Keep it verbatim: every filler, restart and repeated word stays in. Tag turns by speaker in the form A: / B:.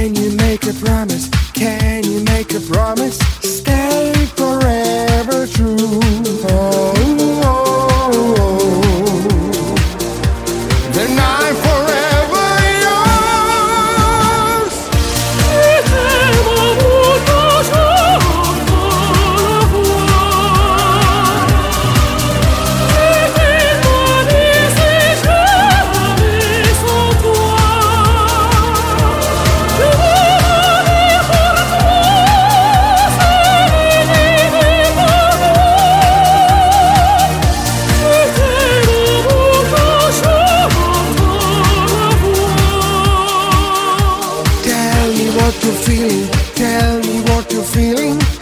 A: Can you make a promise? Can you make a promise? Stay forever true. Oh, oh, oh. Then I'm forever yours. Ti temo avuto sotto la cuore. Ti temo di se jamais sans toi. Tell me what you're feeling, tell me what you're feeling.